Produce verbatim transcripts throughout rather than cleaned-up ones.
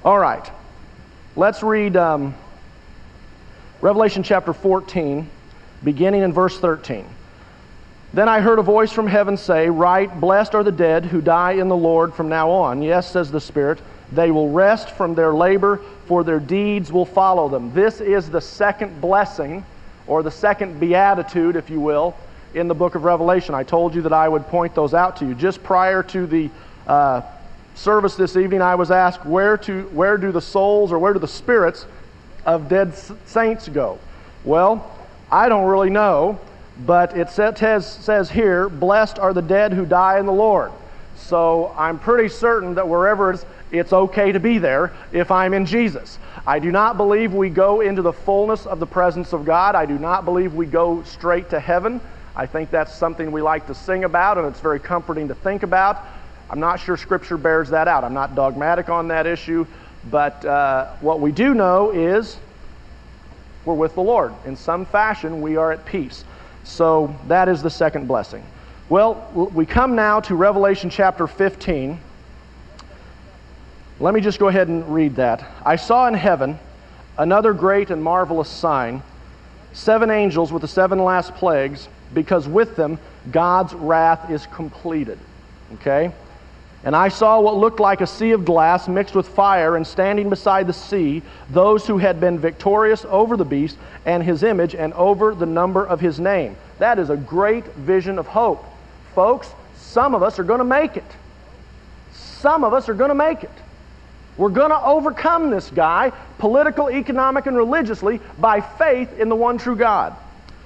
All right. Let's read um, Revelation chapter fourteen, beginning in verse thirteen. Then I heard a voice from heaven say, "Write, blessed are the dead who die in the Lord from now on. Yes, says the Spirit, they will rest from their labor, for their deeds will follow them." This is the second blessing, or the second beatitude, if you will, in the book of Revelation. I told you that I would point those out to you. Just prior to the uh, service this evening, I was asked, where to where do the souls, or where do the spirits of dead saints go? Well, I don't really know, but it says, says here, "Blessed are the dead who die in the Lord." So I'm pretty certain that wherever it's, it's okay to be there if I'm in Jesus. I do not believe we go into the fullness of the presence of God. I do not believe we go straight to heaven. I think that's something we like to sing about, and it's very comforting to think about. I'm not sure Scripture bears that out. I'm not dogmatic on that issue, but uh, what we do know is we're with the Lord. In some fashion, we are at peace. So that is the second blessing. Well, we come now to Revelation chapter fifteen. Let me just go ahead and read that. "I saw in heaven another great and marvelous sign, seven angels with the seven last plagues, because with them God's wrath is completed." Okay? "And I saw what looked like a sea of glass mixed with fire, and standing beside the sea, those who had been victorious over the beast and his image and over the number of his name." That is a great vision of hope. Folks, some of us are going to make it. Some of us are going to make it. We're going to overcome this guy, political, economic, and religiously, by faith in the one true God.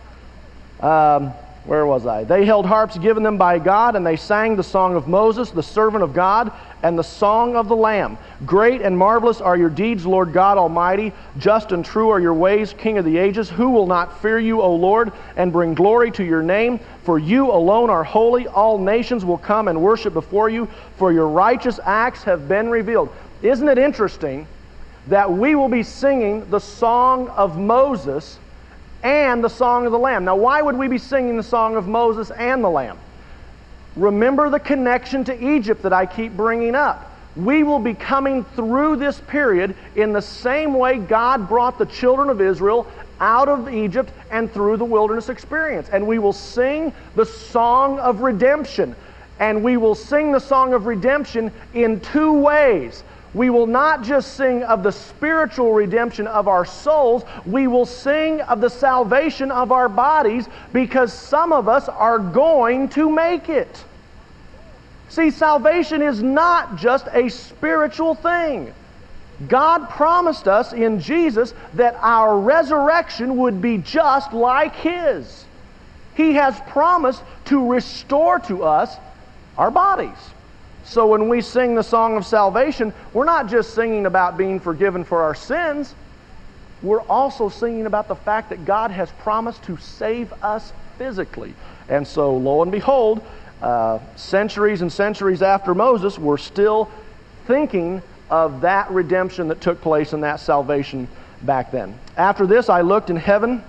Um... Where was I? "They held harps given them by God, and they sang the song of Moses, the servant of God, and the song of the Lamb. Great and marvelous are your deeds, Lord God Almighty. Just and true are your ways, King of the ages. Who will not fear you, O Lord, and bring glory to your name? For you alone are holy. All nations will come and worship before you, for your righteous acts have been revealed." Isn't it interesting that we will be singing the song of Moses and the song of the Lamb? Now, why would we be singing the song of Moses and the Lamb? Remember the connection to Egypt that I keep bringing up. We will be coming through this period in the same way God brought the children of Israel out of Egypt and through the wilderness experience. And we will sing the song of redemption. And we will sing the song of redemption in two ways. We will not just sing of the spiritual redemption of our souls, we will sing of the salvation of our bodies, because some of us are going to make it. See, salvation is not just a spiritual thing. God promised us in Jesus that our resurrection would be just like His. He has promised to restore to us our bodies. So when we sing the song of salvation, we're not just singing about being forgiven for our sins. We're also singing about the fact that God has promised to save us physically. And so, lo and behold, uh, centuries and centuries after Moses, we're still thinking of that redemption that took place and that salvation back then. After this, I looked in heaven,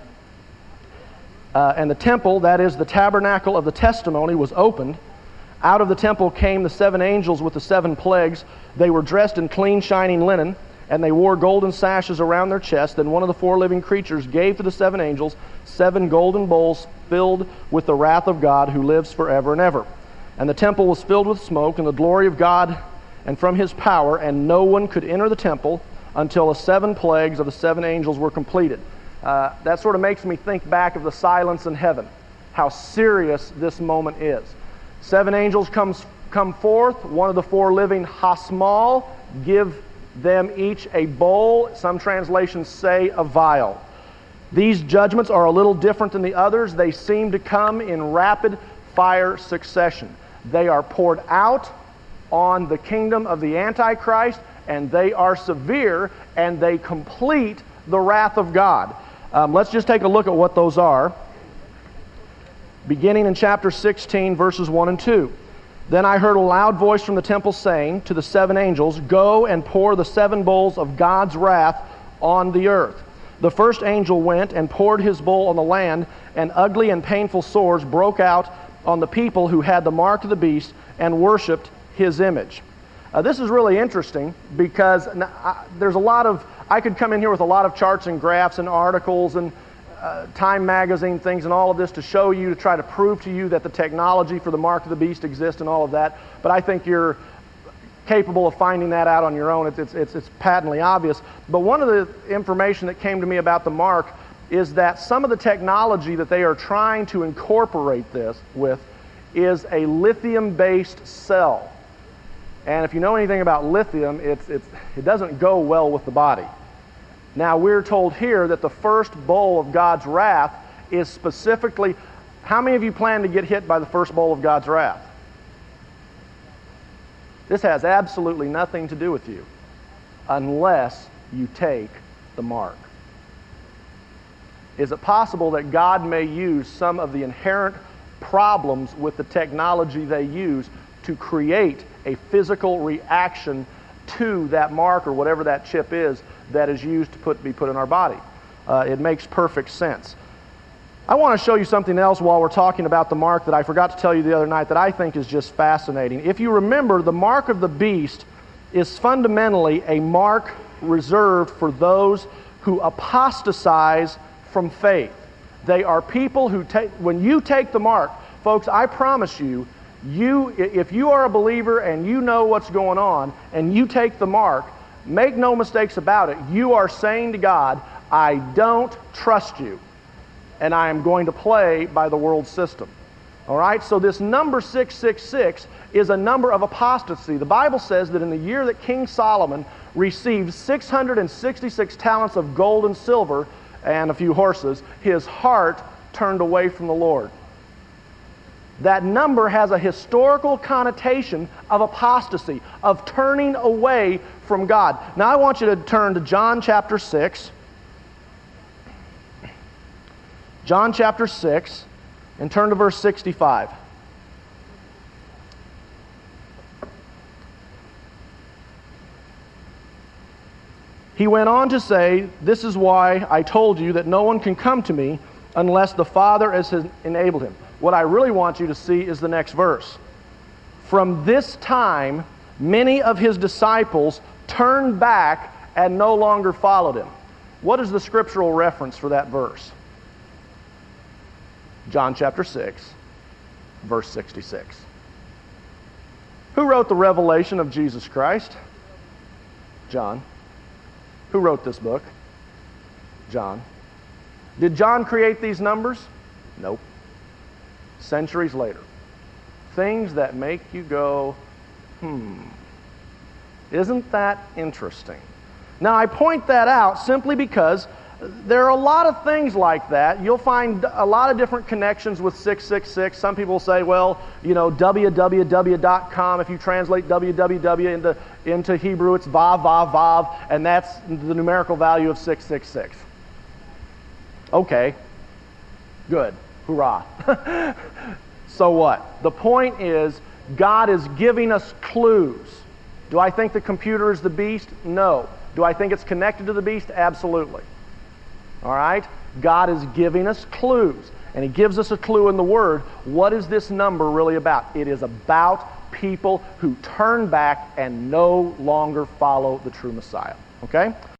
uh, and the temple, that is the tabernacle of the testimony, was opened. Out of the temple came the seven angels with the seven plagues. They were dressed in clean, shining linen, and they wore golden sashes around their chest. Then one of the four living creatures gave to the seven angels seven golden bowls filled with the wrath of God, who lives forever and ever. And the temple was filled with smoke and the glory of God and from His power, and no one could enter the temple until the seven plagues of the seven angels were completed. Uh, that sort of makes me think back of the silence in heaven, how serious this moment is. Seven angels comes, come forth. One of the four living hasmal give them each a bowl. Some translations say a vial. These judgments are a little different than the others. They seem to come in rapid fire succession. They are poured out on the kingdom of the Antichrist, and they are severe, and they complete the wrath of God. Um, let's just take a look at what those are. Beginning in chapter sixteen, verses one and two. "Then I heard a loud voice from the temple saying to the seven angels, 'Go and pour the seven bowls of God's wrath on the earth.' The first angel went and poured his bowl on the land, and ugly and painful sores broke out on the people who had the mark of the beast and worshipped his image. Uh, this is really interesting because I, there's a lot of, I could come in here with a lot of charts and graphs and articles and uh, Time magazine things and all of this to show you, to try to prove to you that the technology for the mark of the beast exists and all of that. But I think you're capable of finding that out on your own. It's, it's, it's patently obvious. But one of the information that came to me about the mark is that some of the technology that they are trying to incorporate this with is a lithium-based cell. And if you know anything about lithium, it's, it's, it doesn't go well with the body. Now, we're told here that the first bowl of God's wrath is specifically, how many of you plan to get hit by the first bowl of God's wrath? This has absolutely nothing to do with you unless you take the mark. Is it possible that God may use some of the inherent problems with the technology they use to create a physical reaction to that mark or whatever that chip is that is used to put, be put in our body? Uh, it makes perfect sense. I want to show you something else while we're talking about the mark that I forgot to tell you the other night that I think is just fascinating. If you remember, the mark of the beast is fundamentally a mark reserved for those who apostatize from faith. They are people who take, when you take the mark, folks, I promise you, you, if you are a believer and you know what's going on and you take the mark, make no mistakes about it, you are saying to God, I don't trust you, and I am going to play by the world system. All right, so this number six six six is a number of apostasy. The Bible says that in the year that King Solomon received six hundred sixty-six talents of gold and silver and a few horses, his heart turned away from the Lord. That number has a historical connotation of apostasy, of turning away from God. Now I want you to turn to John chapter six. John chapter six, and turn to verse sixty-five. He went on to say, this is why I told you that no one can come to me unless the Father has enabled him. What I really want you to see is the next verse. From this time, many of his disciples turned back and no longer followed him. What is the scriptural reference for that verse? John chapter six, verse sixty-six. Who wrote the revelation of Jesus Christ? John. Who wrote this book? John. Did John create these numbers? Nope. Centuries later. Things that make you go, hmm, isn't that interesting? Now, I point that out simply because there are a lot of things like that. You'll find a lot of different connections with six six six. Some people say, well, you know, w w w dot com. If you translate w w w into, into Hebrew, it's vav, vav, vav, and that's the numerical value of six six six. Okay, good, hurrah. So what? The point is, God is giving us clues. Do I think the computer is the beast? No. Do I think it's connected to the beast? Absolutely. All right? God is giving us clues. And He gives us a clue in the Word. What is this number really about? It is about people who turn back and no longer follow the true Messiah. Okay?